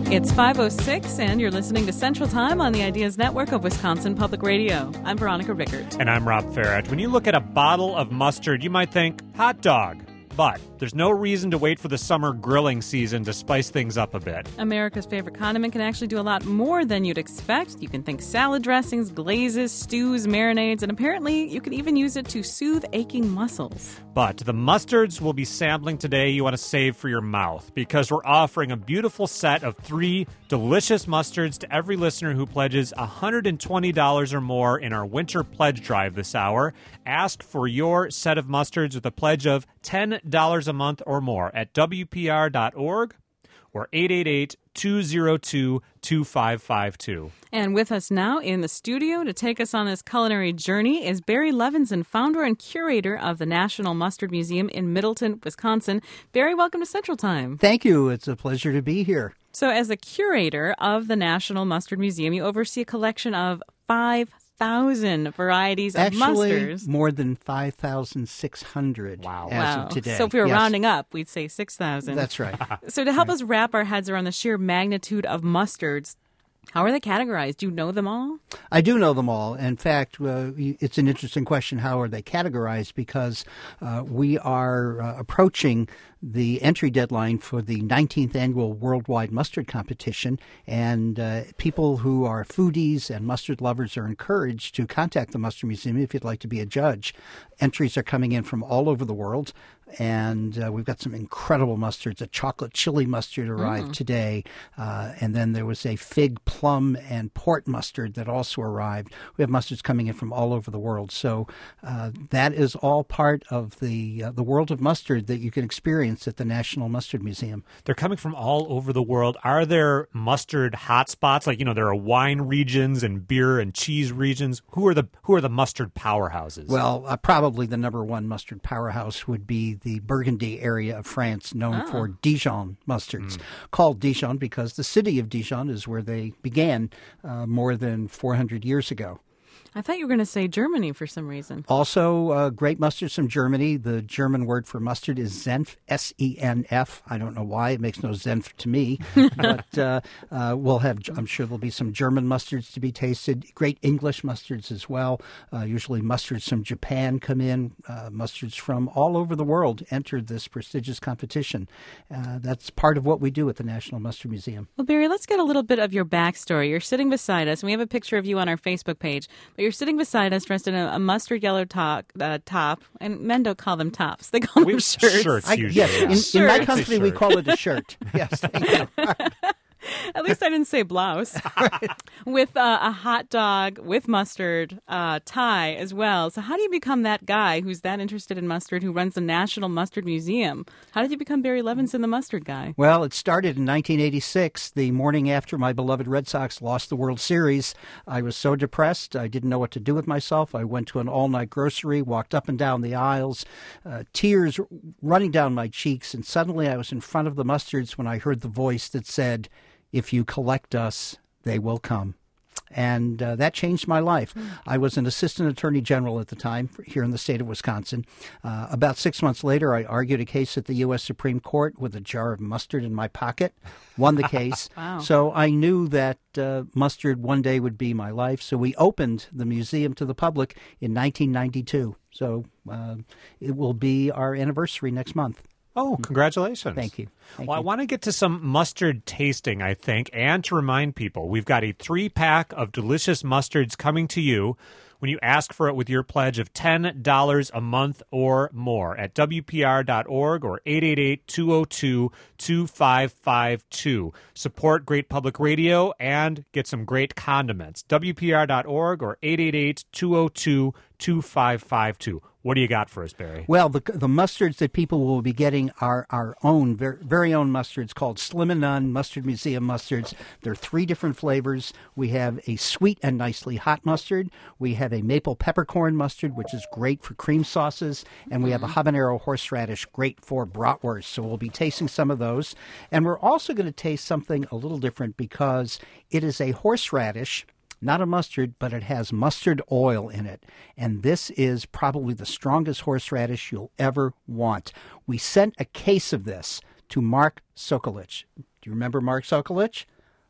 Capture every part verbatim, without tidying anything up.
It's five oh six, and you're listening to Central Time on the Ideas Network of Wisconsin Public Radio. I'm Veronica Rickert. And I'm Rob Farrett. When you look at a bottle of mustard, you might think, hot dog. But there's no reason to wait for the summer grilling season to spice things up a bit. America's favorite condiment can actually do a lot more than you'd expect. You can think salad dressings, glazes, stews, marinades, and apparently you can even use it to soothe aching muscles. But the mustards we'll be sampling today you want to save for your mouth, because we're offering a beautiful set of three delicious mustards to every listener who pledges one hundred twenty dollars or more in our winter pledge drive this hour. Ask for your set of mustards with a pledge of ten dollars a month or more at W P R dot org or eight eight eight, two oh two, two five five two. And with us now in the studio to take us on this culinary journey is Barry Levinson, founder and curator of the National Mustard Museum in Middleton, Wisconsin. Barry, welcome to Central Time. Thank you. It's a pleasure to be here. So as the curator of the National Mustard Museum, you oversee a collection of five thousand varieties of Actually, mustards. More than five thousand six hundred Wow. as wow. of today. So if we were Yes. rounding up, we'd say six thousand. That's right. So to help us wrap our heads around the sheer magnitude of mustards, how are they categorized? Do you know them all? I do know them all. In fact, uh, it's an interesting question. How are they categorized? Because uh, we are uh, approaching the entry deadline for the nineteenth annual Worldwide Mustard Competition, and uh, people who are foodies and mustard lovers are encouraged to contact the Mustard Museum if you'd like to be a judge. Entries are coming in from all over the world, and uh, we've got some incredible mustards. A chocolate chili mustard arrived mm. today, uh, and then there was a fig, plum, and port mustard that also arrived. We have mustards coming in from all over the world, so uh, that is all part of the uh, the world of mustard that you can experience at the National Mustard Museum. They're coming from all over the world. Are there mustard hotspots? Like, you know, there are wine regions and beer and cheese regions. Who are the who are the mustard powerhouses? Well, uh, probably the number one mustard powerhouse would be the Burgundy area of France, known oh. for Dijon mustards, Mm. called Dijon because the city of Dijon is where they began uh, more than four hundred years ago. I thought you were going to say Germany for some reason. Also, uh, great mustards from Germany. The German word for mustard is Senf, S E N F. I don't know why. It makes no Senf to me. but uh, uh, we'll have, I'm sure there'll be some German mustards to be tasted. Great English mustards as well. Uh, usually mustards from Japan come in. Uh, mustards from all over the world enter this prestigious competition. Uh, that's part of what we do at the National Mustard Museum. Well, Barry, let's get a little bit of your backstory. You're sitting beside us, and we have a picture of you on our Facebook page. But you're sitting beside us dressed in a, a mustard yellow top, uh, top, and men don't call them tops. They call we them shirts. Shirts, I, usually. yes, yeah. in, in my Shirts. country we call it a shirt. Yes, thank you. At least I didn't say blouse. With uh, a hot dog with mustard, uh, tie as well. So how do you become that guy who's that interested in mustard, who runs the National Mustard Museum? How did you become Barry Levinson, the mustard guy? Well, it started in nineteen eighty-six, the morning after my beloved Red Sox lost the World Series. I was so depressed, I didn't know what to do with myself. I went to an all-night grocery, walked up and down the aisles, uh, tears running down my cheeks, and suddenly I was in front of the mustards when I heard the voice that said, "If you collect us, they will come." And uh, that changed my life. Mm. I was an assistant attorney general at the time here in the state of Wisconsin. Uh, about six months later, I argued a case at the U S Supreme Court with a jar of mustard in my pocket, won the case. Wow. So I knew that uh, mustard one day would be my life. So we opened the museum to the public in nineteen ninety-two. So uh, it will be our anniversary next month. Oh, congratulations. Thank you. Thank well, you. I want to get to some mustard tasting, I think, and to remind people, we've got a three-pack of delicious mustards coming to you when you ask for it with your pledge of ten dollars a month or more at W P R dot org or eight eight eight, two oh two, two five five two. Support great public radio and get some great condiments. W P R dot org or eight eight eight, two oh two, two five five two. What do you got for us, Barry? Well, the the mustards that people will be getting are our own, very, very own mustards called Slim and None Mustard Museum mustards. There are three different flavors. We have a sweet and nicely hot mustard. We have a maple peppercorn mustard, which is great for cream sauces. And we have a habanero horseradish, great for bratwurst. So we'll be tasting some of those. And we're also going to taste something a little different because it is a horseradish, not a mustard, but it has mustard oil in it. And this is probably the strongest horseradish you'll ever want. We sent a case of this to Mark Sokolich. Do you remember Mark Sokolich?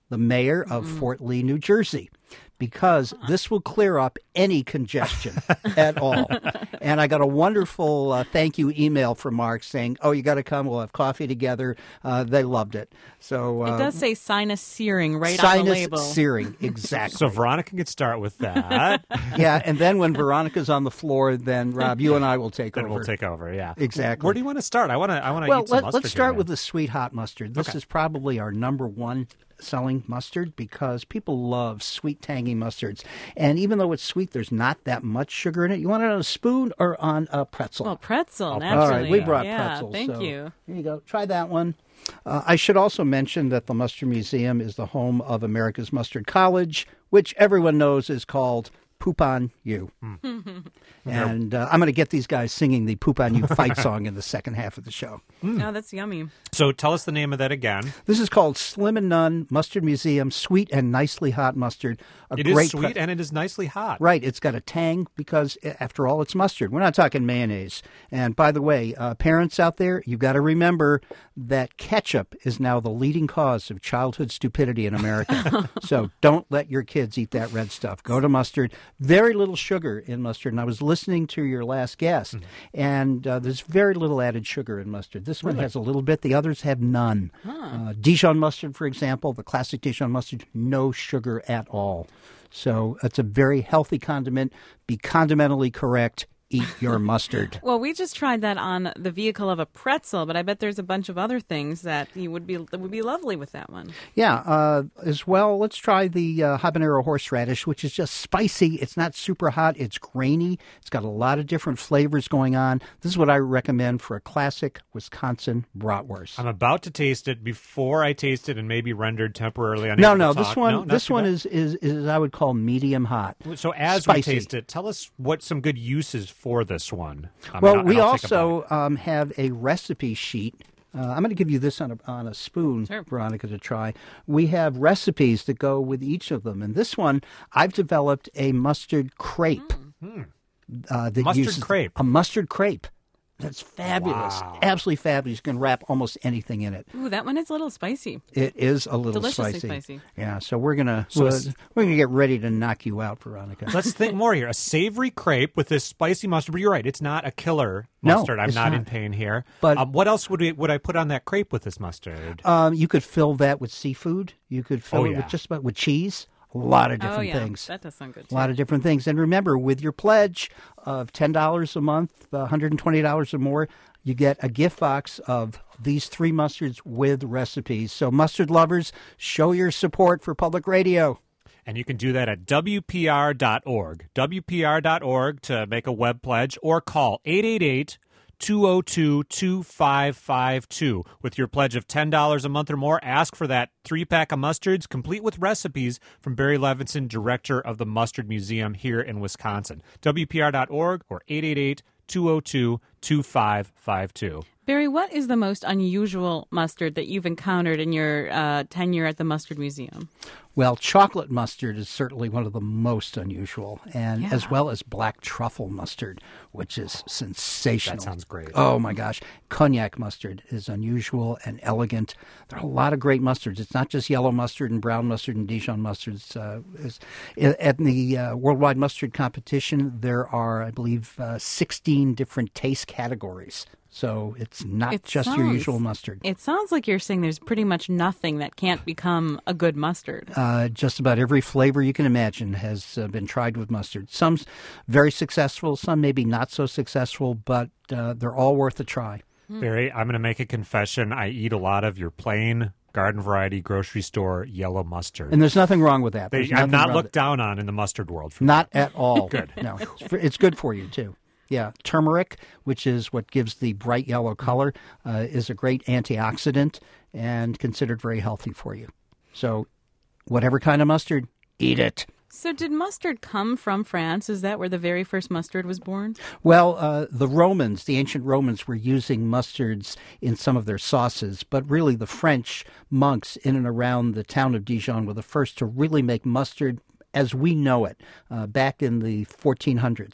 the mayor of mm. Fort Lee, New Jersey, because this will clear up any congestion at all. And I got a wonderful uh, thank you email from Mark saying, oh, you got to come. We'll have coffee together. Uh, they loved it. So uh, it does say sinus searing right sinus on the label. Sinus searing, exactly. So Veronica could start with that. Yeah, and then when Veronica's on the floor, then, Rob, you and I will take then over. Then we'll take over, yeah. Exactly. Where do you want to start? I want to I want to well, eat some let, mustard let's start here, with the sweet hot mustard. This okay. is probably our number one selling mustard because people love sweet, tangy mustards. And even though it's sweet, there's not that much sugar in it. You want it on a spoon or on a pretzel? Well, pretzel, oh, naturally. All right, we brought yeah, pretzels. Thank so you. Here you go. Try that one. Uh, I should also mention that the Mustard Museum is the home of America's Mustard College, which everyone knows is called Poop on You. Mm. And uh, I'm going to get these guys singing the Poop on You fight song in the second half of the show. Mm. Oh, that's yummy. So tell us the name of that again. This is called Slim and None Mustard Museum Sweet and Nicely Hot Mustard. A it great is sweet pre- and it is nicely hot. Right. It's got a tang because, after all, it's mustard. We're not talking mayonnaise. And by the way, uh, parents out there, you've got to remember that ketchup is now the leading cause of childhood stupidity in America. So don't let your kids eat that red stuff. Go to mustard. Very little sugar in mustard. And I was listening to your last guest, mm. and uh, there's very little added sugar in mustard. This one really? has a little bit. The others have none. Huh. Uh, Dijon mustard, for example, the classic Dijon mustard, no sugar at all. So it's a very healthy condiment. Be condimentally correct. Eat your mustard. Well, we just tried that on the vehicle of a pretzel, but I bet there's a bunch of other things that you would be that would be lovely with that one. Yeah, uh, as well, let's try the uh, habanero horseradish, which is just spicy. It's not super hot. It's grainy. It's got a lot of different flavors going on. This is what I recommend for a classic Wisconsin bratwurst. I'm about to taste it. Before I taste it and maybe rendered temporarily No, unable no, to this talk. one, no, this one is, is, is, I would call medium hot. So as Spicy. we taste it, tell us what some good uses for this one. I well, mean, we I'll take a also um, have a recipe sheet. Uh, I'm going to give you this on a, on a spoon, sure. Veronica, to try. We have recipes that go with each of them. And this one, I've developed a mustard crepe. Mm. Uh, that Mustard uses crepe. A mustard crepe. That's fabulous. Wow. Absolutely fabulous. You can wrap almost anything in it. Ooh, that one is a little spicy. It is a little Deliciously spicy. spicy. Yeah, so we're gonna So we're, it's- we're gonna get ready to knock you out, Veronica. Let's think more here. A savory crepe with this spicy mustard. But you're right; it's not a killer No, mustard. I'm it's not, not. in pain here. But- um, what else would we, would I put on that crepe with this mustard? Um, you could fill that with seafood. You could fill Oh, it yeah. with just about with cheese. A lot of different oh, yeah. things. That does sound good, A too. lot of different things. And remember, with your pledge of ten dollars a month, one hundred twenty dollars or more, you get a gift box of these three mustards with recipes. So, mustard lovers, show your support for public radio. And you can do that at W P R dot org. W P R dot org to make a web pledge or call eight eight eight, two oh two, two five five two. With your pledge of ten dollars a month or more, ask for that three-pack of mustards, complete with recipes from Barry Levinson, director of the Mustard Museum here in Wisconsin. W P R dot org or eight eight eight, two oh two, two five five two. Barry, what is the most unusual mustard that you've encountered in your uh, tenure at the Mustard Museum? Well, chocolate mustard is certainly one of the most unusual, and Yeah. as well as black truffle mustard, which is sensational. That sounds great. Oh, my gosh. Cognac mustard is unusual and elegant. There are a lot of great mustards. It's not just yellow mustard and brown mustard and Dijon mustards. Uh, it's- at the uh, Worldwide Mustard Competition, there are, I believe, uh, sixteen different taste categories. So it's not It just your sounds- usual mustard. It sounds like you're saying there's pretty much nothing that can't become a good mustard. Uh, just about every flavor you can imagine has uh, been tried with mustard. Some very successful, some maybe not so successful, but uh, they're all worth a try. Barry, I'm going to make a confession. I eat a lot of your plain garden variety grocery store yellow mustard. And there's nothing wrong with that. They- There's I'm nothing not wrong looked with- down on in the mustard world. For Not at all. Good. No, it's, for- it's good for you, too. Yeah, turmeric, which is what gives the bright yellow color, uh, is a great antioxidant and considered very healthy for you. So whatever kind of mustard, eat it. So did mustard come from France? Is that where the very first mustard was born? Well, uh, the Romans, the ancient Romans, were using mustards in some of their sauces, but really the French monks in and around the town of Dijon were the first to really make mustard as we know it, uh, back in the fourteen hundreds.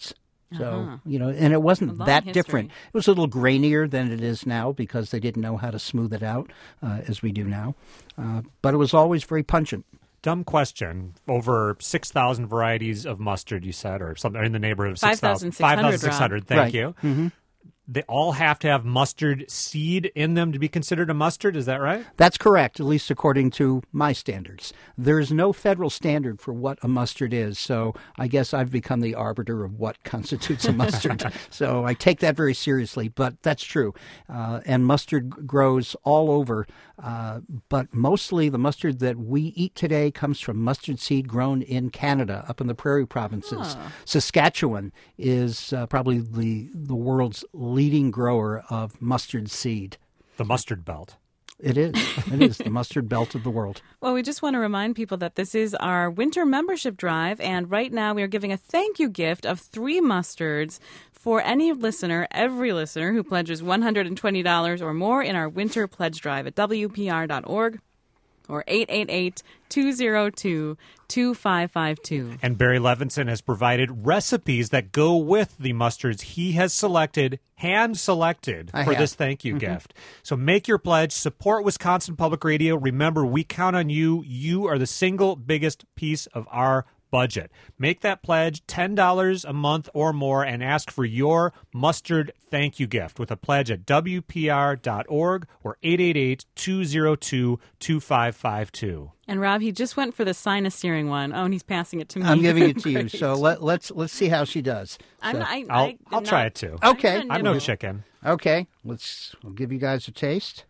So, Uh-huh. you know, and it wasn't A long that history. different. It was a little grainier than it is now because they didn't know how to smooth it out uh, as we do now. Uh, but it was always very pungent. Dumb question. Over six thousand varieties of mustard, you said, or something in the neighborhood of six thousand. five thousand five thousand six hundred, thank Right. you. Mm-hmm. They all have to have mustard seed in them to be considered a mustard, is that right? That's correct, at least according to my standards. There's no federal standard for what a mustard is, so I guess I've become the arbiter of what constitutes a mustard. So I take that very seriously, but that's true. Uh, and mustard g- grows all over, uh, but mostly the mustard that we eat today comes from mustard seed grown in Canada, up in the prairie provinces. Saskatchewan is uh, probably the, the world's leading grower of mustard seed. The mustard belt. It is. It is the mustard belt of the world. Well, we just want to remind people that this is our winter membership drive, and right now we are giving a thank you gift of three mustards for any listener, every listener who pledges one hundred twenty dollars or more in our winter pledge drive at W P R dot org or eight eight eight, two zero two, two five five two. And Barry Levinson has provided recipes that go with the mustards he has selected, hand selected, I for have. this thank you gift. So make your pledge, support Wisconsin Public Radio. Remember, we count on you. You are the single biggest piece of our budget. Make that pledge, ten dollars a month or more, and ask for your mustard thank you gift with a pledge at W P R dot org or eight eight eight, two zero two, two five five two. And Rob, he just went for the sinus searing one. Oh, and he's passing it to me. I'm giving it to you. Great. So let, let's let's see how she does. I'm, So- I, I'll, I, I'll not- try it too. Okay. I'm I'm no nibble. chicken. Okay, let's. I'll give you guys a taste.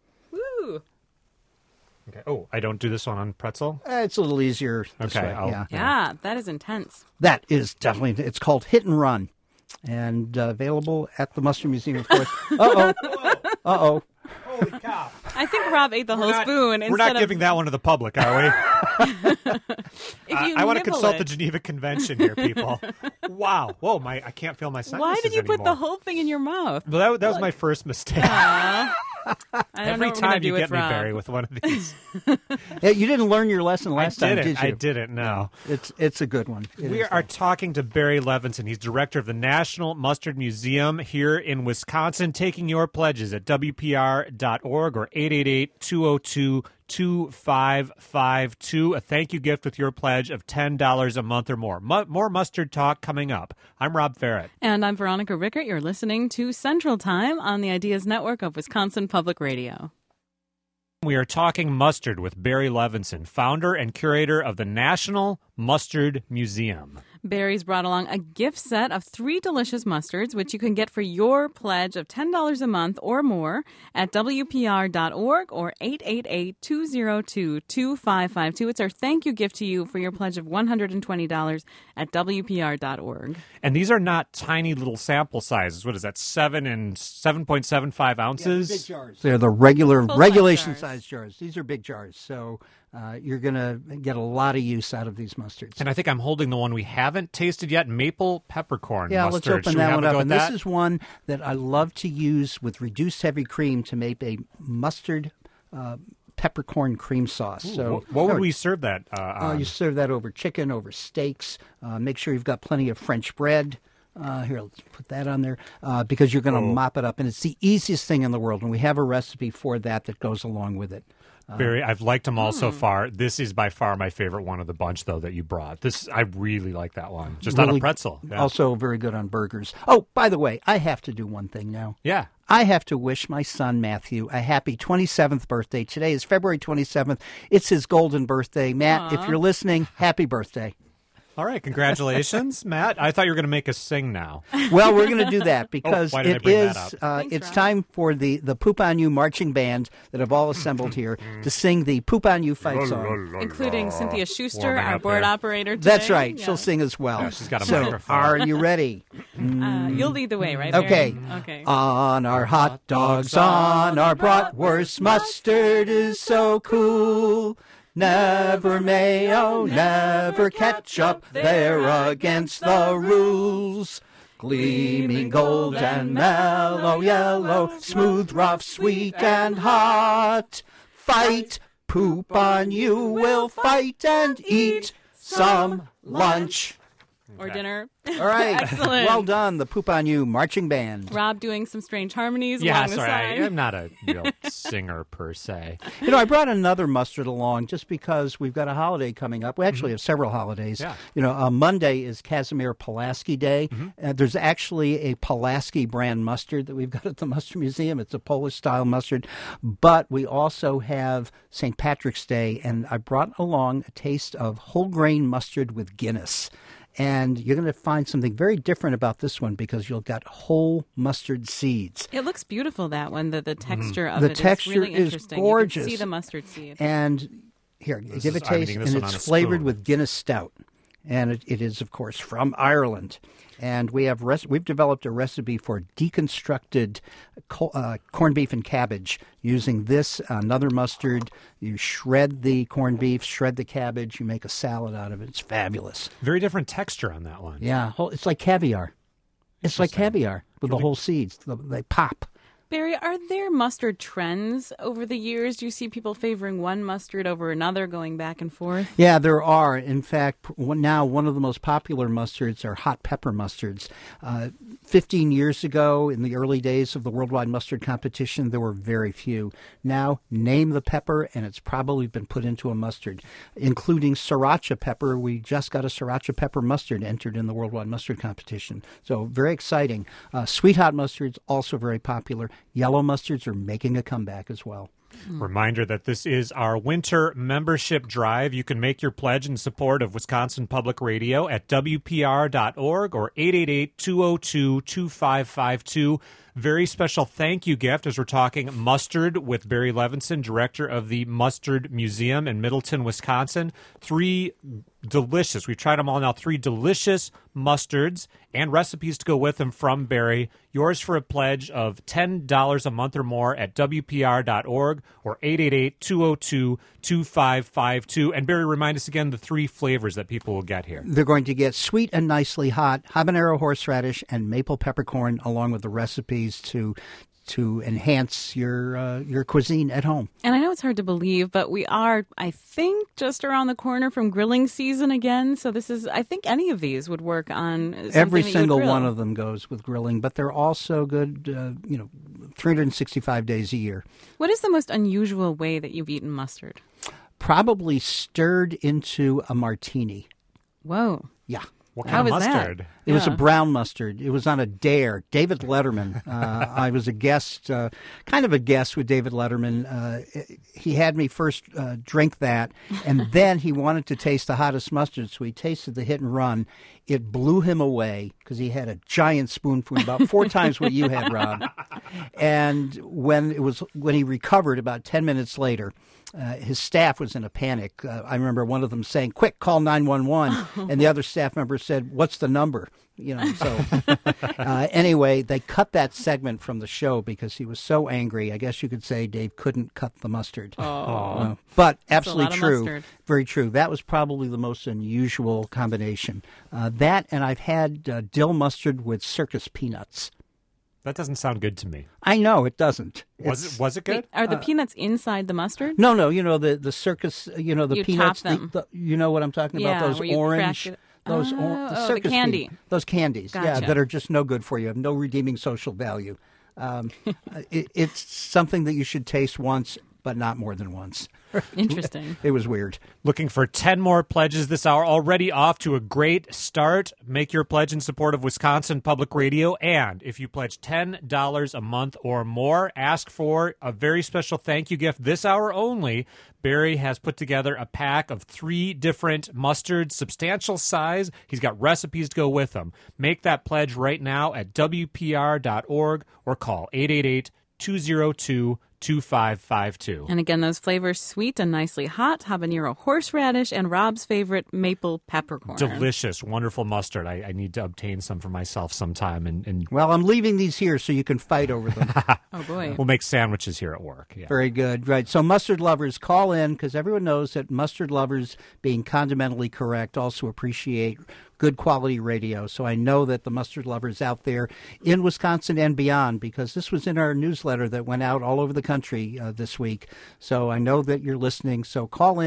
Woo. Okay. Oh, I don't do this one on pretzel? Uh, it's a little easier this Okay, way. I'll- Yeah, Yeah, that is intense. that is definitely. It's called Hit and Run, and uh, available at the Mustard Museum, of course. Uh oh. Uh oh. Holy cow. I think Rob ate the whole spoon We're instead not of... giving that one to the public, are we? If Uh, you I want to nibble consult it. the Geneva Convention here, people. Wow. Whoa, my I can't feel my sinuses Why did you put the anymore. whole thing in your mouth? Well, that, that was my first mistake. Aw. I don't Every know what we're gonna time do you with get me, Rob. Barry, with one of these. Yeah, you didn't learn your lesson last I time, didn't. did you? I didn't, no. It's it's a good one. It We is, are though. talking to Barry Levinson. He's director of the National Mustard Museum here in Wisconsin, taking your pledges at W P R dot org or eight eight eight, two zero two, two five five two. A thank you gift with your pledge of ten dollars a month or more. Mu- more mustard talk coming up. I'm Rob Farrett. And I'm Veronica Rickert. You're listening to Central Time on the Ideas Network of Wisconsin Public Radio. We are talking mustard with Barry Levinson, founder and curator of the National Mustard Museum. Barry's brought along a gift set of three delicious mustards, which you can get for your pledge of ten dollars a month or more at W P R dot org or eight eight eight, two zero two, two five five two. It's our thank you gift to you for your pledge of one hundred twenty dollars at W P R dot org. And these are not tiny little sample sizes. What is that? Seven and seven point seven five ounces. Big jars. They're the regular Full-size regulation jars. size jars. These are big jars, so uh, you're going to get a lot of use out of these mustards. And I think I'm holding the one we haven't tasted yet, maple peppercorn Yeah, mustard. let's open Should we that have one a up. go And with this that? is one that I love to use with reduced heavy cream to make a mustard uh, peppercorn cream sauce. Ooh, so, wh- what would we serve that uh, Uh, on? you serve that over chicken, over steaks. Uh, make sure you've got plenty of French bread. Uh, here, let's put that on there uh, because you're going to Oh. mop it up. And it's the easiest thing in the world. And we have a recipe for that that goes along with it. Barry, I've liked them all so hmm. far. This is by far my favorite one of the bunch, though, that you brought. This I really like that one, just on a Really- pretzel. Yeah. Also very good on burgers. Oh, by the way, I have to do one thing now. yeah. I have to wish my son Matthew a happy twenty-seventh birthday. Today is February twenty-seventh. It's his golden birthday. Matt, if you're listening, happy birthday. All right, congratulations, Matt. I thought you were going to make us sing now. Well, we're going to do that because why did I it bring that is up? uh, Thanks, it's Rob. time for the, the Poop on You marching band that have all assembled here to sing the Poop on You fight song. Including Cynthia Schuster, Warming our up board there. operator today. That's right. Yeah. She'll sing as well. Yeah, she's got a so, microphone. are you ready? Uh, you'll lead the way, right, Barry? Okay. Okay. On our hot dogs, on our bratwurst, mustard is so cool. Never mayo, never ketchup, they're against the rules. Gleaming gold and mellow yellow, smooth, rough, sweet, and hot. Fight, poop on you, we'll fight and eat some lunch. or dinner. All right. Excellent. Well done, the Poop on You marching band. Rob doing some strange harmonies Yeah, along the sorry, side. I, I'm not a real singer per se. You know, I brought another mustard along just because we've got a holiday coming up. We actually have several holidays. Yeah. You know, uh, Monday is Casimir Pulaski Day. Mm-hmm. Uh, there's actually a Pulaski brand mustard that we've got at the Mustard Museum. It's a Polish-style mustard. But we also have Saint Patrick's Day, and I brought along a taste of whole grain mustard with Guinness. And you're going to find something very different about this one because you'll got whole mustard seeds. It looks beautiful, that one. The, the texture of The it texture is really is interesting. gorgeous. You can see the mustard seed. And here, This give is- a I'm taste, eating this and one on it's a flavored spoon. with Guinness Stout. And it, it is, of course, from Ireland. And we have res- we've developed a recipe for deconstructed co- uh, corned beef and cabbage using this, another mustard. You shred the corned beef, shred the cabbage, you make a salad out of it. It's fabulous. Very different texture on that one. Yeah, whole, it's like caviar. It's like Interesting. caviar with the whole seeds. They pop. Barry, are there mustard trends over the years? Do you see people favoring one mustard over another, going back and forth? Yeah, there are. In fact, one- now one of the most popular mustards are hot pepper mustards. Uh, Fifteen years ago, in the early days of the Worldwide Mustard Competition, there were very few. Now, name the pepper, and it's probably been put into a mustard, including sriracha pepper. We just got a sriracha pepper mustard entered in the Worldwide Mustard Competition. So, very exciting. Uh, sweet hot mustards, also very popular. Yellow mustards are making a comeback as well. Reminder that this is our winter membership drive. You can make your pledge in support of Wisconsin Public Radio at W P R dot org or eight eight eight, two oh two, two five five two. Very special thank you gift as we're talking mustard with Barry Levinson, director of the Mustard Museum in Middleton, Wisconsin. Three delicious, we've tried them all now, three delicious mustards and recipes to go with them from Barry. Yours for a pledge of ten dollars a month or more at W P R dot org or eight eight eight, two oh two, two five five two. And Barry, remind us again the three flavors that people will get here. They're going to get sweet and nicely hot habanero horseradish and maple peppercorn, along with the recipes to to enhance your uh, your cuisine at home. And I know it's hard to believe, but we are, I think, just around the corner from grilling season again. So this is, I think any of these would work on something Every that you would single grill. one of them goes with grilling, but they're also good, uh, you know, three hundred sixty-five days a year. What is the most unusual way that you've eaten mustard? Probably stirred into a martini. Whoa. Yeah. What How kind of was that? mustard? It was a Yeah. brown mustard. It was on a dare. David Letterman. Uh, I was a guest, uh, kind of a guest with David Letterman. Uh, he had me first uh, drink that, and then he wanted to taste the hottest mustard, so he tasted the hit and run. It blew him away because he had a giant spoonful, about four times what you had, Rob. And when it was when he recovered, about ten minutes later, uh, his staff was in a panic. Uh, I remember one of them saying, "Quick, call nine one one," and the other staff member said, "What's the number?" You know. So uh, anyway, they cut that segment from the show because he was so angry. I guess you could say Dave couldn't cut the mustard. Oh. Uh, but absolutely lot of true. mustard. Very true. That was probably the most unusual combination. Uh, that, and I've had uh, dill mustard with circus peanuts. That doesn't sound good to me. I know it doesn't. Was It's- it? Was it good? Wait, are the peanuts inside the mustard? No, no. You know the the circus. You know the You peanuts. top them. The, the, you know what I'm talking Yeah, about? Those where you orange. crack it. Those Oh, or, the oh, the circus candy. peanuts. Those candies. Yeah, Gotcha. that are just no good for you. Have no redeeming social value. Um, it, it's something that you should taste once, but not more than once. Interesting. It was weird. Looking for ten more pledges this hour. Already off to a great start. Make your pledge in support of Wisconsin Public Radio. And if you pledge ten dollars a month or more, ask for a very special thank you gift this hour only. Barry has put together a pack of three different mustards, substantial size. He's got recipes to go with them. Make that pledge right now at W P R dot org or call eight eight eight, two oh two, two five five two. And again, those flavors, sweet and nicely hot, habanero horseradish, and Rob's favorite, maple peppercorn. Delicious, wonderful mustard. I, I need to obtain some for myself sometime, and, and Well, I'm leaving these here so you can fight over them. Oh, boy. we'll make sandwiches here at work. Yeah. Very good. Right. So mustard lovers, call in because everyone knows that mustard lovers, being condimentally correct, also appreciate good quality radio. So I know that the mustard lovers out there in Wisconsin and beyond, because this was in our newsletter that went out all over the country uh, this week. So I know that you're listening. So call in,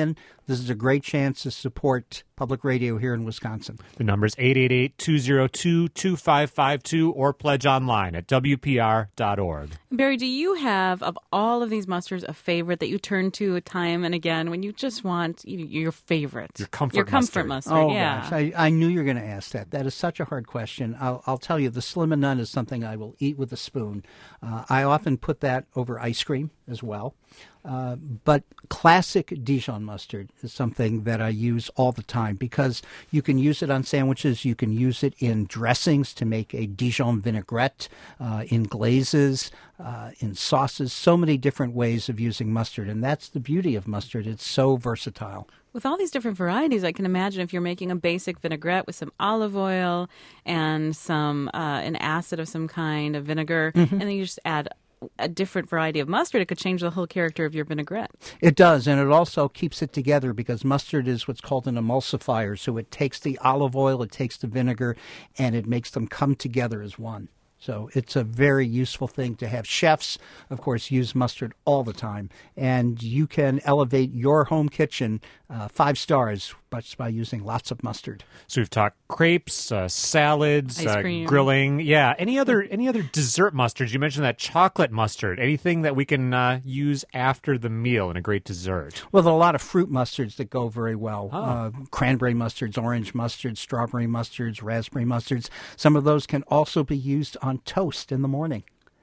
this is a great chance to support public radio here in Wisconsin. The number is eight eight eight, two oh two, two five five two or pledge online at W P R dot org. Barry, do you have, of all of these mustards, a favorite that you turn to time and again when you just want you, your favorite? Your comfort Your comfort mustard. mustard, Oh, yeah. gosh. I, I knew you were going to ask that. That is such a hard question. I'll, I'll tell you, the Slim and None is something I will eat with a spoon. Uh, I often put that over ice cream as well. Uh, but classic Dijon mustard is something that I use all the time because you can use it on sandwiches. You can use it in dressings to make a Dijon vinaigrette, uh, in glazes, uh, in sauces. So many different ways of using mustard. And that's the beauty of mustard. It's so versatile. With all these different varieties, I can imagine if you're making a basic vinaigrette with some olive oil and some uh, an acid of some kind, a vinegar, Mm-hmm. and then you just add a different variety of mustard, it could change the whole character of your vinaigrette. It does, and it also keeps it together because mustard is what's called an emulsifier. So it takes the olive oil, it takes the vinegar, and it makes them come together as one. So it's a very useful thing to have. Chefs, of course, use mustard all the time, and you can elevate your home kitchen uh, five stars just by using lots of mustard. So we've talked crepes, uh, salads, Ice uh, cream. grilling. Yeah. Any other any other dessert mustards? You mentioned that chocolate mustard. Anything that we can uh, use after the meal in a great dessert? Well, there are a lot of fruit mustards that go very well. Oh. Uh, cranberry mustards, orange mustards, strawberry mustards, raspberry mustards. Some of those can also be used on toast in the morning.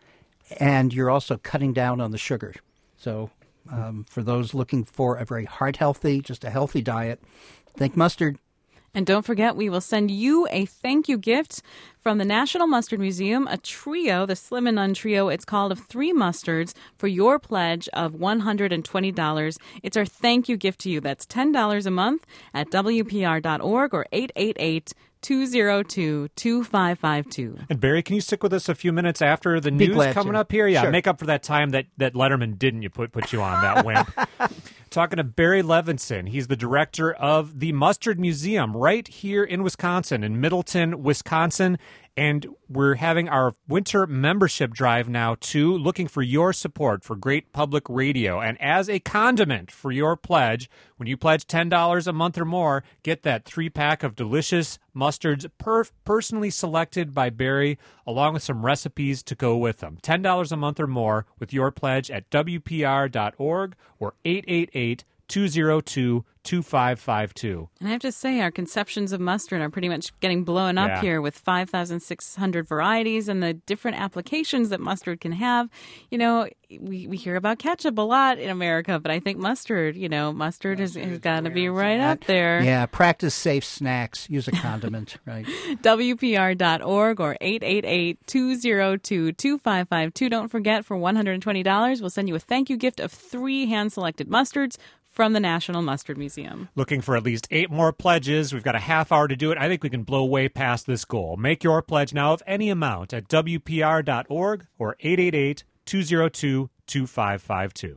And you're also cutting down on the sugar. So um, for those looking for a very heart-healthy, just a healthy diet, think mustard. And don't forget, we will send you a thank you gift from the National Mustard Museum, a trio, the Slim and None Trio. It's called of three mustards for your pledge of one hundred twenty dollars. It's our thank you gift to you. That's ten dollars a month at W P R dot org or eight eight eight, two oh two, two five five two. And Barry, can you stick with us a few minutes after the Be news glad coming to. up here? Yeah, Sure. make up for that time that, that Letterman didn't you put put you on, that wimp. Talking to Barry Levinson. He's the director of the Mustard Museum right here in Wisconsin, in Middleton, Wisconsin. And we're having our winter membership drive now, too, looking for your support for great public radio. And as a condiment for your pledge, when you pledge ten dollars a month or more, get that three-pack of delicious mustards per- personally selected by Barry, along with some recipes to go with them. ten dollars a month or more with your pledge at W P R dot org or eight eight eight, two oh two, two five five two. And I have to say, our conceptions of mustard are pretty much getting blown up Yeah. here with five thousand six hundred varieties and the different applications that mustard can have. You know, we, we hear about ketchup a lot in America, but I think mustard, you know, mustard, has, has got to be right up there. Yeah, practice safe snacks. Use a condiment, right? W P R dot org or eight eight eight, two oh two, two five five two. Don't forget, for one hundred twenty dollars, we'll send you a thank you gift of three hand-selected mustards from the National Mustard Museum. Looking for at least eight more pledges. We've got a half hour to do it. I think we can blow way past this goal. Make your pledge now of any amount at W P R dot org or eight eight eight, two oh two, two five five two.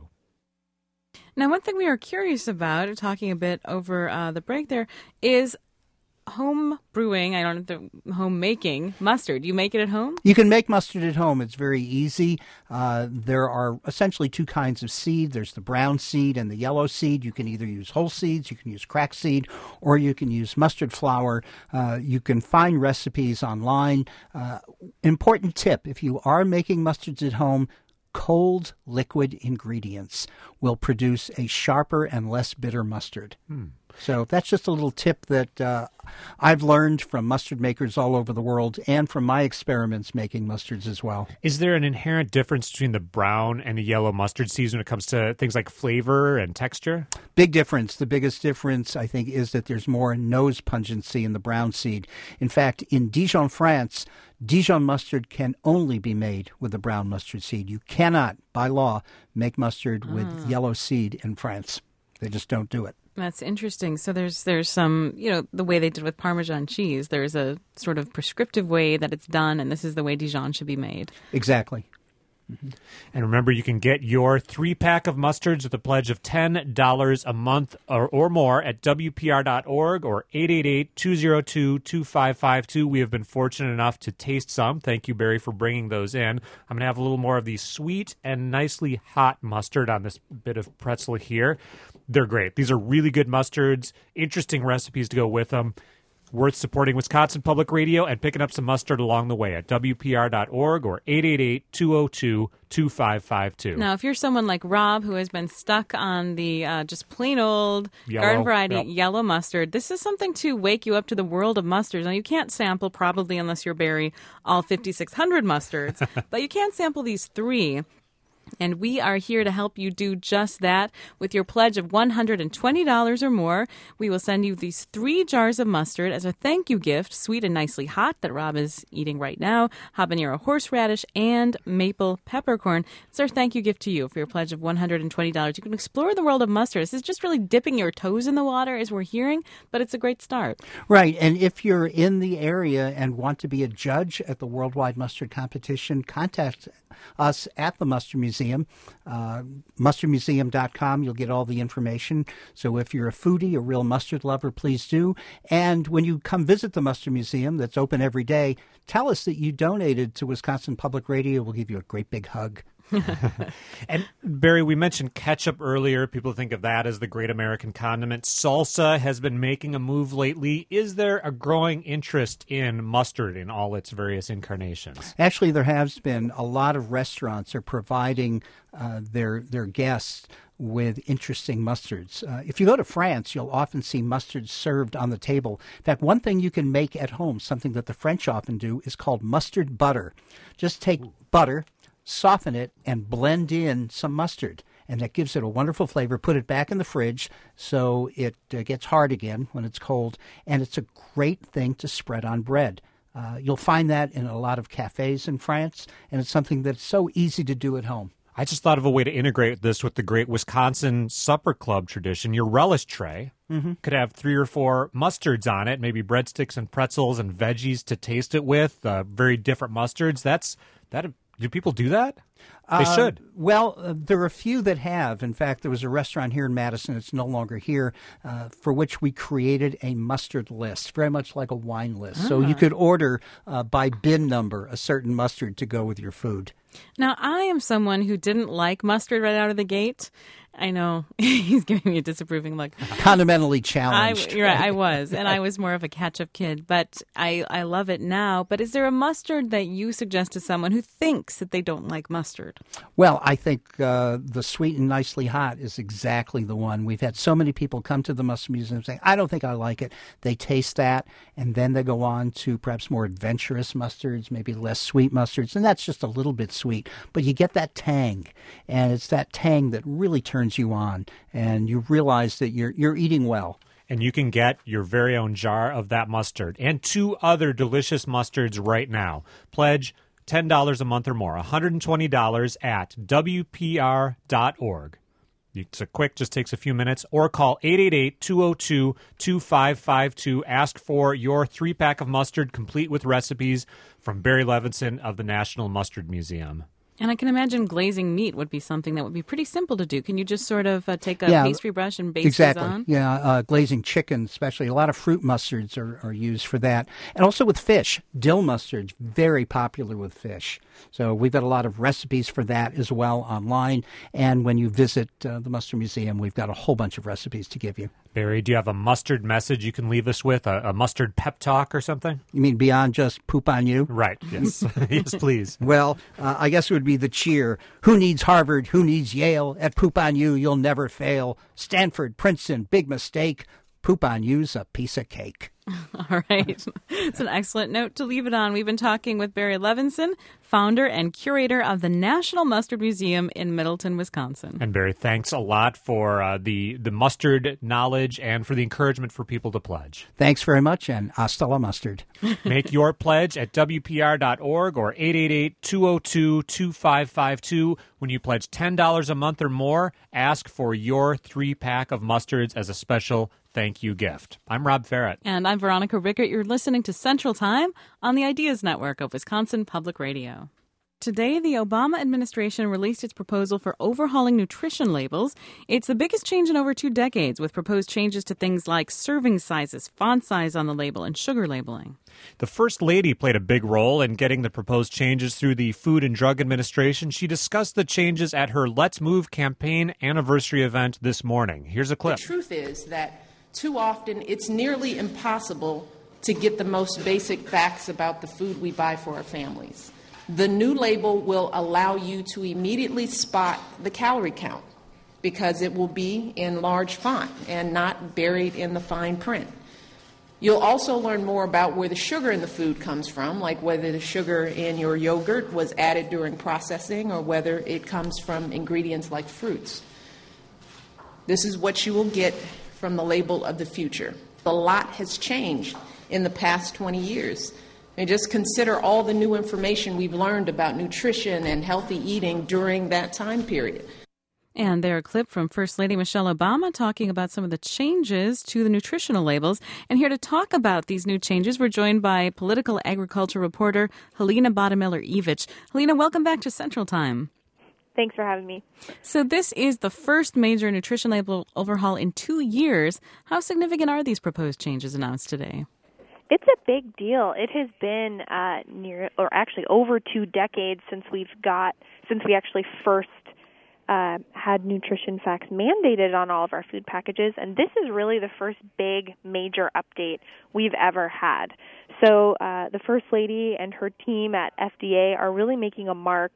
Now, one thing we are curious about, talking a bit over uh, the break there, is home brewing, I don't know, the home making mustard. You make it at home? You can make mustard at home. It's very easy. Uh, there are essentially two kinds of seed. There's the brown seed and the yellow seed. You can either use whole seeds, you can use cracked seed, or you can use mustard flour. Uh, you can find recipes online. Uh, important tip, if you are making mustards at home, cold liquid ingredients will produce a sharper and less bitter mustard. Hmm. So that's just a little tip that uh, I've learned from mustard makers all over the world and from my experiments making mustards as well. Is there an inherent difference between the brown and the yellow mustard seeds when it comes to things like flavor and texture? Big difference. The biggest difference, I think, is that there's more nose pungency in the brown seed. In fact, in Dijon, France, Dijon mustard can only be made with the brown mustard seed. You cannot, by law, make mustard with Ah. yellow seed in France. They just don't do it. That's interesting. So there's there's some, you know, the way they did with Parmesan cheese. There's a sort of prescriptive way that it's done, and this is the way Dijon should be made. Exactly. Mm-hmm. And remember, you can get your three-pack of mustards with a pledge of ten dollars a month or, or more at W P R dot org or eight eight eight, two oh two, two five five two. We have been fortunate enough to taste some. Thank you, Barry, for bringing those in. I'm going to have a little more of the sweet and nicely hot mustard on this bit of pretzel here. They're great. These are really good mustards, interesting recipes to go with them. Worth supporting Wisconsin Public Radio and picking up some mustard along the way at W P R dot org or eight eight eight, two oh two, two five five two. Now, if you're someone like Rob who has been stuck on the uh, just plain old Yellow, garden variety yep. yellow mustard, this is something to wake you up to the world of mustards. Now, you can't sample, probably unless you're Barry, all fifty-six hundred mustards, but you can sample these three. And we are here to help you do just that. With your pledge of one hundred twenty dollars or more, we will send you these three jars of mustard as a thank you gift, sweet and nicely hot, that Rob is eating right now, habanero horseradish, and maple peppercorn. It's our thank you gift to you for your pledge of one hundred twenty dollars. You can explore the world of mustard. This is just really dipping your toes in the water, as we're hearing, but it's a great start. Right, and if you're in the area and want to be a judge at the Worldwide Mustard Competition, contact us at the Mustard Museum, uh, mustard museum dot com. You'll get all the information. So if you're a foodie, a real mustard lover, please do. And when you come visit the Mustard Museum, that's open every day, tell us that you donated to Wisconsin Public Radio. We'll give you a great big hug. And Barry, we mentioned ketchup earlier. People think of that as the great American condiment. Salsa has been making a move lately. Is there a growing interest in mustard in all its various incarnations? Actually, there has been. A lot of restaurants are providing uh, their their guests with interesting mustards. Uh, if you go to France, you'll often see mustards served on the table. In fact, one thing you can make at home, something that the French often do, is called mustard butter. Just take Ooh. butter, soften it, and blend in some mustard. And that gives it a wonderful flavor. Put it back in the fridge so it uh, gets hard again when it's cold. And it's a great thing to spread on bread. Uh, you'll find that in a lot of cafes in France, and it's something that's so easy to do at home. I just thought of a way to integrate this with the great Wisconsin supper club tradition. Your relish tray mm-hmm. could have three or four mustards on it, maybe breadsticks and pretzels and veggies to taste it with, uh, very different mustards. That's that. Do people do that? They uh, should. Well, uh, there are a few that have. In fact, there was a restaurant here in Madison, it's no longer here, uh, for which we created a mustard list, very much like a wine list. Ah. So you could order uh, by bin number a certain mustard to go with your food. Now, I am someone who didn't like mustard right out of the gate. I know he's giving me a disapproving look. Condimentally challenged. I, you're right, I was, and I was more of a ketchup kid, but I, I love it now. But is there a mustard that you suggest to someone who thinks that they don't like mustard? Well, I think uh, the sweet and nicely hot is exactly the one. We've had so many people come to the Mustard Museum saying, I don't think I like it. They taste that, and then they go on to perhaps more adventurous mustards, maybe less sweet mustards, and that's just a little bit sweet. But you get that tang, and it's that tang that really turns you on, and you realize that you're you're eating well. And you can get your very own jar of that mustard and two other delicious mustards right now. Pledge ten dollars a month or more, one hundred twenty dollars at W P R dot org. It's a quick, just takes a few minutes, or call eight eight eight, two oh two, two five five two. Ask for your three-pack of mustard, complete with recipes, from Barry Levinson of the National Mustard Museum. And I can imagine glazing meat would be something that would be pretty simple to do. Can you just sort of uh, take a yeah, pastry brush and base exactly. these on? Yeah, uh, glazing chicken, especially. A lot of fruit mustards are, are used for that. And also with fish. Dill mustard's very popular with fish. So we've got a lot of recipes for that as well online. And when you visit uh, the Mustard Museum, we've got a whole bunch of recipes to give you. Barry, do you have a mustard message you can leave us with? A, a mustard pep talk or something? You mean beyond just poop on you? Right, yes. Yes, please. Well, uh, I guess it would be the cheer. Who needs Harvard? Who needs Yale? At poop on you, you'll never fail. Stanford, Princeton, big mistake. Poop on you's a piece of cake. All right. It's an excellent note to leave it on. We've been talking with Barry Levinson, founder and curator of the National Mustard Museum in Middleton, Wisconsin. And Barry, thanks a lot for uh, the, the mustard knowledge and for the encouragement for people to pledge. Thanks very much, and hasta la mustard. Make your pledge at W P R dot org or eight eight eight, two oh two, two five five two. When you pledge ten dollars a month or more, ask for your three-pack of mustards as a special thank you gift. I'm Rob Ferret. And I'm Veronica Rickert. You're listening to Central Time on the Ideas Network of Wisconsin Public Radio. Today, the Obama administration released its proposal for overhauling nutrition labels. It's the biggest change in over two decades, with proposed changes to things like serving sizes, font size on the label, and sugar labeling. The First Lady played a big role in getting the proposed changes through the Food and Drug Administration. She discussed the changes at her Let's Move campaign anniversary event this morning. Here's a clip. The truth is that too often it's nearly impossible to get the most basic facts about the food we buy for our families. The new label will allow you to immediately spot the calorie count because it will be in large font and not buried in the fine print. You'll also learn more about where the sugar in the food comes from, like whether the sugar in your yogurt was added during processing or whether it comes from ingredients like fruits. This is what you will get from the label of the future. A lot has changed in the past twenty years. And just consider all the new information we've learned about nutrition and healthy eating during that time period. And there a clip from First Lady Michelle Obama talking about some of the changes to the nutritional labels. And here to talk about these new changes, we're joined by political agriculture reporter Helena Bottemiller-Evich. Helena, welcome back to Central Time. Thanks for having me. So this is the first major nutrition label overhaul in two years. How significant are these proposed changes announced today? It's a big deal. It has been uh, near, or actually over two decades since we've got, since we actually first uh, had nutrition facts mandated on all of our food packages, and this is really the first big major update we've ever had. So uh, the First Lady and her team at F D A are really making a mark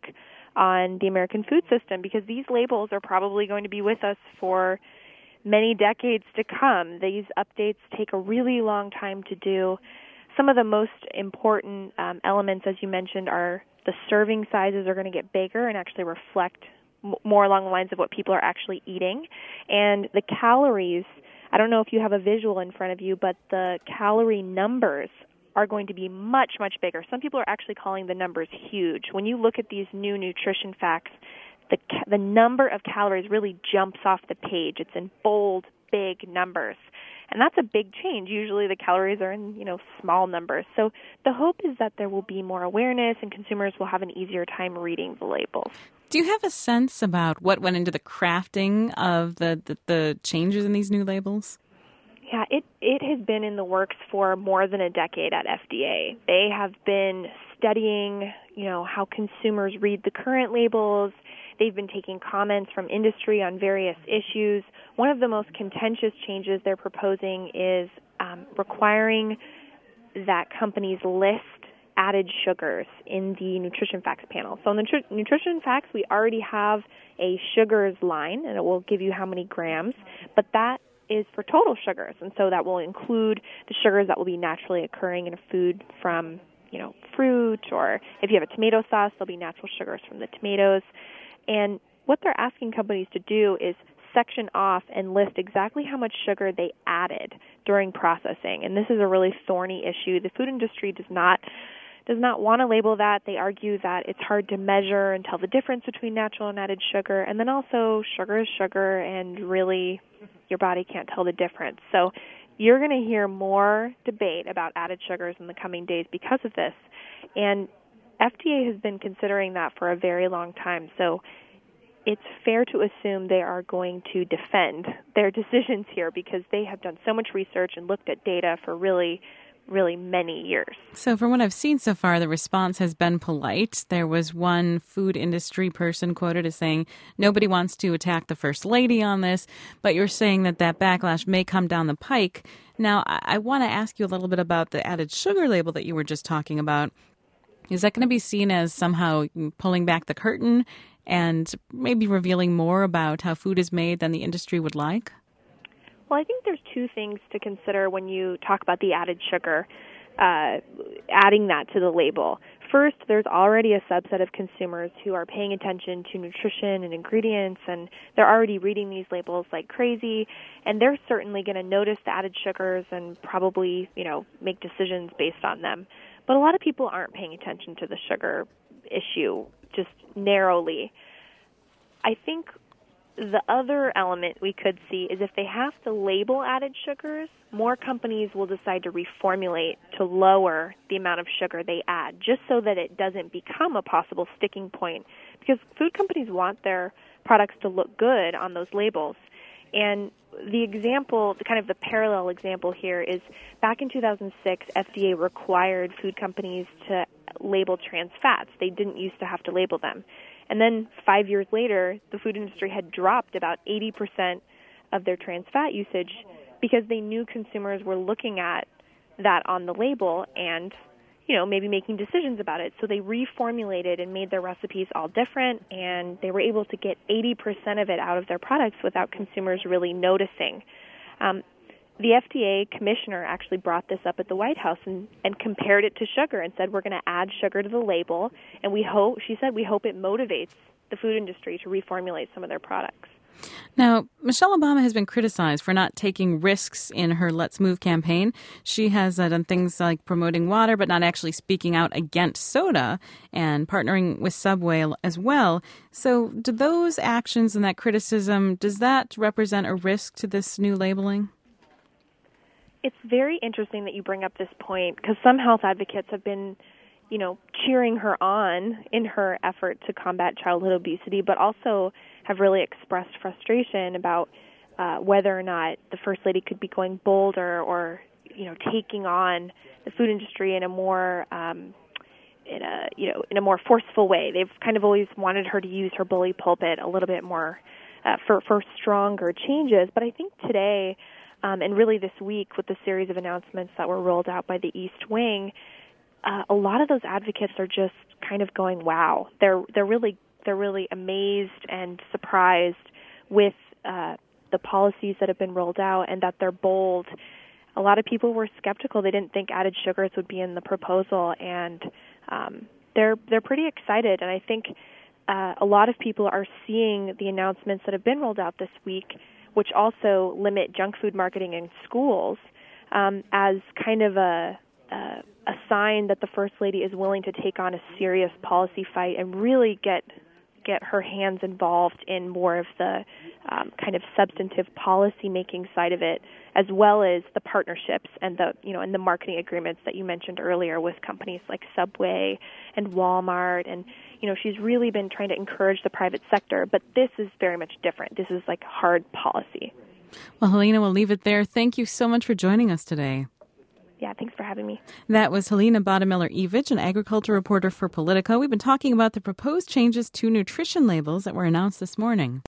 on the American food system because these labels are probably going to be with us for many decades to come. These updates take a really long time to do. Some of the most important um, elements, as you mentioned, are the serving sizes are going to get bigger and actually reflect m- more along the lines of what people are actually eating. And the calories, I don't know if you have a visual in front of you, but the calorie numbers are going to be much, much bigger. Some people are actually calling the numbers huge. When you look at these new nutrition facts, The, ca- the number of calories really jumps off the page. It's in bold, big numbers. And that's a big change. Usually the calories are in, you know, small numbers. So the hope is that there will be more awareness and consumers will have an easier time reading the labels. Do you have a sense about what went into the crafting of the, the, the changes in these new labels? Yeah, it, it has been in the works for more than a decade at F D A. They have been studying, you know, how consumers read the current labels. They've been taking comments from industry on various issues. One of the most contentious changes they're proposing is um, requiring that companies list added sugars in the nutrition facts panel. So in the nutri- nutrition facts, we already have a sugars line, and it will give you how many grams, but that is for total sugars, and so that will include the sugars that will be naturally occurring in a food from, you know, fruit, or if you have a tomato sauce, there'll be natural sugars from the tomatoes. And what they're asking companies to do is section off and list exactly how much sugar they added during processing. And this is a really thorny issue. The food industry does not does not want to label that. They argue that it's hard to measure and tell the difference between natural and added sugar. And then also sugar is sugar, and really your body can't tell the difference. So you're going to hear more debate about added sugars in the coming days because of this. And F D A has been considering that for a very long time, so it's fair to assume they are going to defend their decisions here because they have done so much research and looked at data for really, really many years. So from what I've seen so far, the response has been polite. There was one food industry person quoted as saying, nobody wants to attack the First Lady on this, but you're saying that that backlash may come down the pike. Now, I, I want to ask you a little bit about the added sugar label that you were just talking about. Is that going to be seen as somehow pulling back the curtain and maybe revealing more about how food is made than the industry would like? Well, I think there's two things to consider when you talk about the added sugar, uh, adding that to the label. First, there's already a subset of consumers who are paying attention to nutrition and ingredients, and they're already reading these labels like crazy, and they're certainly going to notice the added sugars and probably, you know, make decisions based on them. But a lot of people aren't paying attention to the sugar issue just narrowly. I think the other element we could see is if they have to label added sugars, more companies will decide to reformulate to lower the amount of sugar they add, just so that it doesn't become a possible sticking point. Because food companies want their products to look good on those labels. And the example, kind of the parallel example here is back in two thousand six, F D A required food companies to label trans fats. They didn't used to have to label them. And then five years later, the food industry had dropped about eighty percent of their trans fat usage because they knew consumers were looking at that on the label and, you know, maybe making decisions about it. So they reformulated and made their recipes all different, and they were able to get eighty percent of it out of their products without consumers really noticing. Um, the F D A commissioner actually brought this up at the White House and, and compared it to sugar and said, we're going to add sugar to the label, and we hope, she said, we hope it motivates the food industry to reformulate some of their products. Now, Michelle Obama has been criticized for not taking risks in her Let's Move campaign. She has uh, done things like promoting water, but not actually speaking out against soda, and partnering with Subway as well. So do those actions and that criticism, does that represent a risk to this new labeling? It's very interesting that you bring up this point because some health advocates have been, you know, cheering her on in her effort to combat childhood obesity, but also have really expressed frustration about uh, whether or not the First Lady could be going bolder or, you know, taking on the food industry in a more, um, in a, you know, in a more forceful way. They've kind of always wanted her to use her bully pulpit a little bit more uh, for for stronger changes. But I think today, um, and really this week, with the series of announcements that were rolled out by the East Wing, uh, a lot of those advocates are just kind of going, "Wow!" They're they're really They're really amazed and surprised with uh, the policies that have been rolled out and that they're bold. A lot of people were skeptical. They didn't think added sugars would be in the proposal, and um, they're they're pretty excited. And I think uh, a lot of people are seeing the announcements that have been rolled out this week, which also limit junk food marketing in schools, um, as kind of a uh, a sign that the First Lady is willing to take on a serious policy fight and really get get her hands involved in more of the um, kind of substantive policy making side of it, as well as the partnerships and the you know and the marketing agreements that you mentioned earlier with companies like Subway and Walmart. And you know she's really been trying to encourage the private sector, but this is very much different. This is like hard policy. Well, Helena, we'll leave it there. Thank you so much for joining us today. Yeah, thanks for having me. That was Helena Bodemiller-Evich, an agriculture reporter for Politico. We've been talking about the proposed changes to nutrition labels that were announced this morning.